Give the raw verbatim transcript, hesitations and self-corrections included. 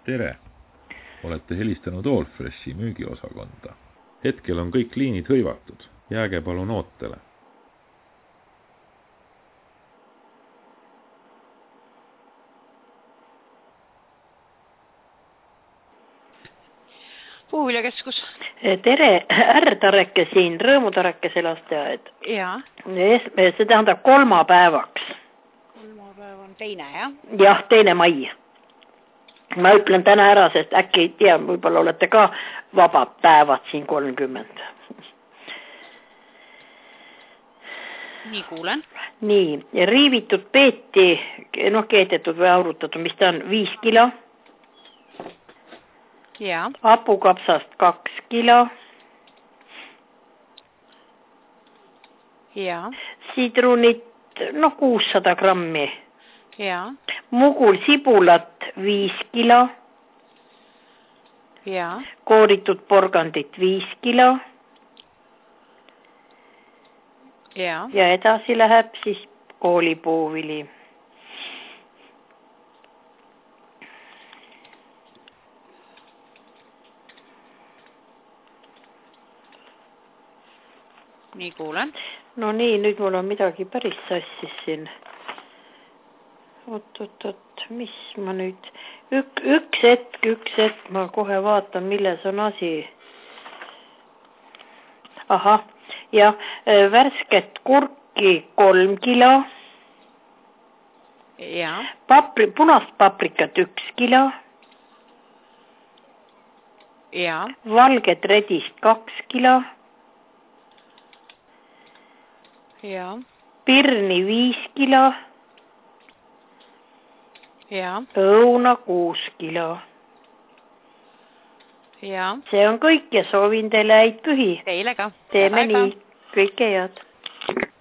Tere! Olete helistanud Allfreshi müügiosakonda. Hetkel on kõik liinid hõivatud. Jääge palun ootele. Puuviljakeskus. Tere, R-Tareke siin, Rõõmutareke lasteaed. Jaa. See tähendab kolmapäevaks. Kolmapäev on teine, jah? Jah, teine mai. Ma ütlen täna ära, sest äkki ei tea, võib-olla olete ka vabad päevad siin kolmkümmend. Nii kuulen. Nii, riivitud peeti, noh keetetud või aurutatud, mis ta on, viis kilo. Jaa. Hapukapsast kaks kilo. Jaa. Sidrunit, noh kuussada grammi. Jaa. Mugul sibulat viis kilo. Jaa. Kooritud porgandit viis kilo. Jaa. Ja edasi läheb siis koolipuuvili. Nii kuulen. No nii, nüüd mul on midagi päris sassis siin. Oot, oot, oot, mis ma nüüd... Ük, üks hetk, üks hetk, ma kohe vaatan, milles on asi. Aha, ja värsket kurki kolm kilo. Jaa. Papri, punast paprikat üks kilo. Jaa. Valget redist kaks kilo. Jaa. Pirni viis kilo. Jaa. Õuna kuus kilo. Jaa. See on kõik ja soovin teile häid pühi. Teile ka. Teeme nii. Kõike head.